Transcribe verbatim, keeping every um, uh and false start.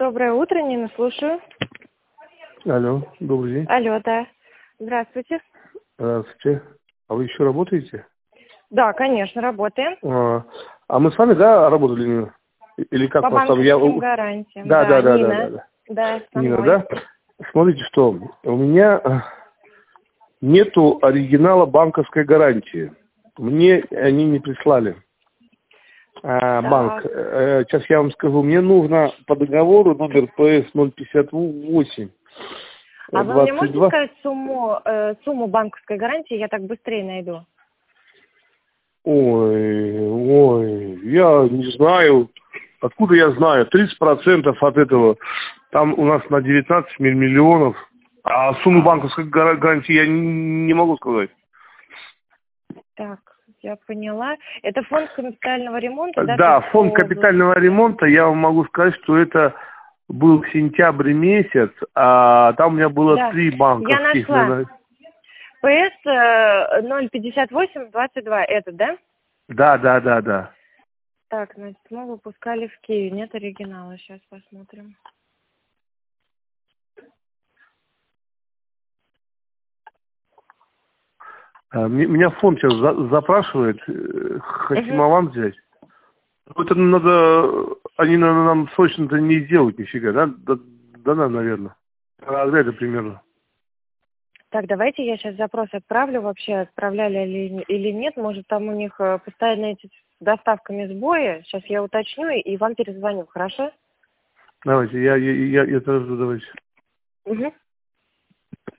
Доброе утро, Нина, слушаю. Алло, добрый день. Алло, да. Здравствуйте. Здравствуйте. А вы еще работаете? Да, конечно, работаем. А, а мы с вами, да, работали, Нина? Или как По вас там? банковским гарантиям. Да, да, да, Нина. да, да, да. Да, со Нина, мной. да? Смотрите, что у меня нету оригинала банковской гарантии. Мне они не прислали. А, банк. Э, Сейчас я вам скажу. Мне нужно по договору номер ПС ноль пятьдесят восемь. А вы мне двадцать можете два. сказать сумму, э, сумму банковской гарантии? Я так быстрее найду. Ой, ой, я не знаю. Откуда я знаю? тридцать процентов от этого. Там у нас на девятнадцать миллионов. А сумму банковской гар- гарантии я не, не могу сказать. Так, я поняла. Это фонд капитального ремонта, да? Да, Тверской фонд капитального области? ремонта, я вам могу сказать, что это был сентябрь месяц, а там у меня было Да, три я банковских. нашла. ПС э, ноль пятьдесят восемь двадцать два, это, да? Да, да, да, да. Так, значит, мы выпускали в Киеве. Нет оригинала, сейчас посмотрим. А, мне- Меня фонд сейчас за- запрашивает, э, хотим Угу. аванс взять. Ну, это надо, они, наверное, нам срочно-то не сделают нифига, да? Да, да, да, наверное. Когда это примерно? Так, давайте я сейчас запрос отправлю, вообще отправляли ли или нет. Может, там у них э, постоянно эти с доставками сбои. Сейчас я уточню и вам перезвоню, хорошо? Давайте, я, я, я, я это жду, давайте. Угу.